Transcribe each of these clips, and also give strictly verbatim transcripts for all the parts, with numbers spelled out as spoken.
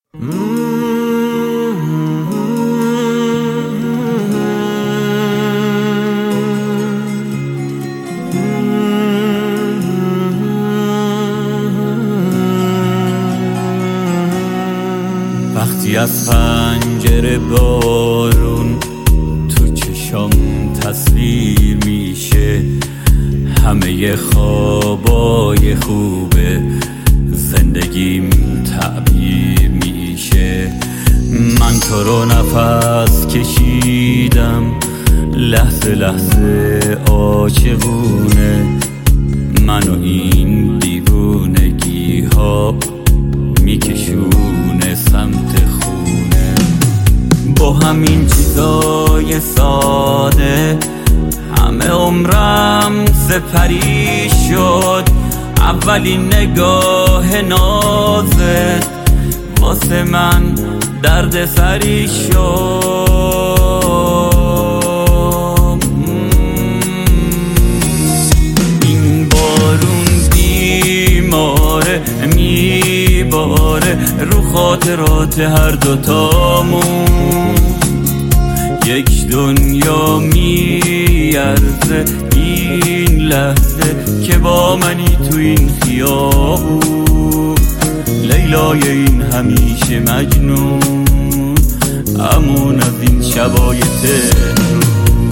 وقتی از پنجره بارون تو چشام تصویر میشه، همه خوابای خوبه زندگیم تعبیر میشه. من تو رو نفس کشیدم لحظه لحظه عاشقونه، من و این دیوونگی ها میکشونه سمت خونه. با همین چیزای ساده همه عمرم سپری شد. اولین نگاه نازت واسه من درد سری شد. این بارون بیماره میباره رو خاطرات هر دوتامون، یک دنیا میارزه این لحظه که با منی تو این خیابون. لیلای این همیشه مجنون، امون از این شبای تهرون.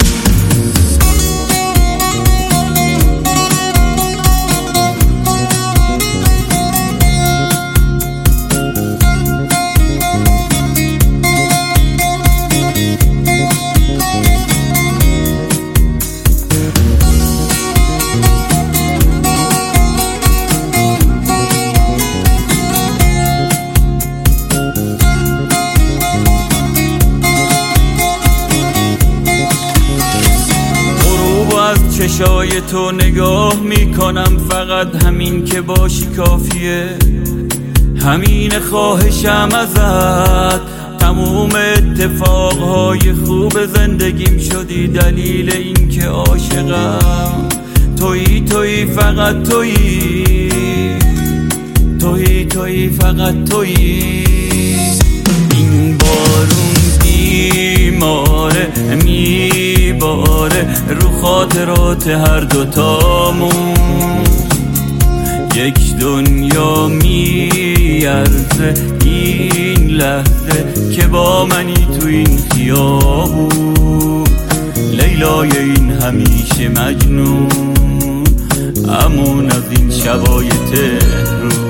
چشای تو نگاه میکنم، فقط همین که باشی کافیه. همین خواهشم ازت، تموم اتفاقهای خوب زندگیم شدی دلیل این که عاشقم. تویی تویی فقط تویی، تویی تویی فقط تویی. این بارون بیماره میباره رو خاطرات هر دوتامون، یک دنیا میارزه این لحظه که با منی تو این خیابون. لیلای این همیشه مجنون، امون از این شبای تهرون.